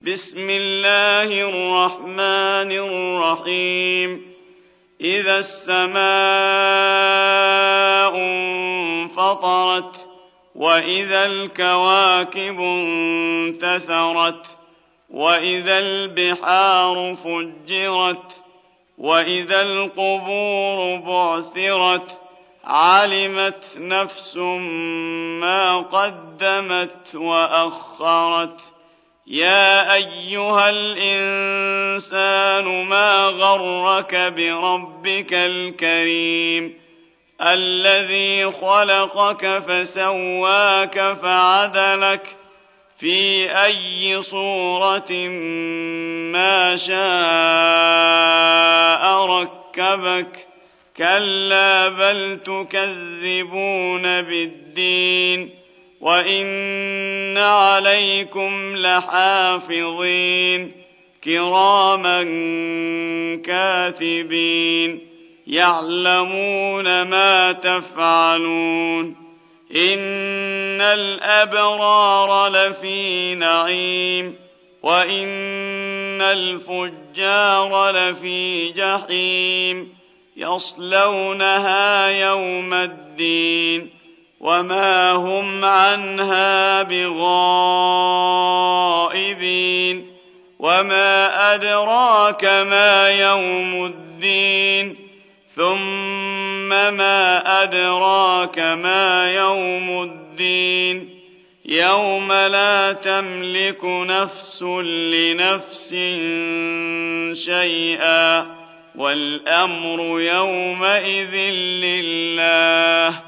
بسم الله الرحمن الرحيم إذا السماء انفطرت وإذا الكواكب انتثرت وإذا البحار فجرت وإذا القبور بعثرت علمت نفس ما قدمت وأخرت يا أيها الإنسان ما غرك بربك الكريم الذي خلقك فسواك فعدلك في أي صورة ما شاء ركبك كلا بل تكذبون بالدين وإن عليكم لحافظين كراما كاتبين يعلمون ما تفعلون إن الأبرار لفي نعيم وإن الفجار لفي جحيم يصلونها يوم الدين وما هم عنها بغائبين وما أدراك ما يوم الدين ثم ما أدراك ما يوم الدين يوم لا تملك نفس لنفس شيئا والأمر يومئذ لله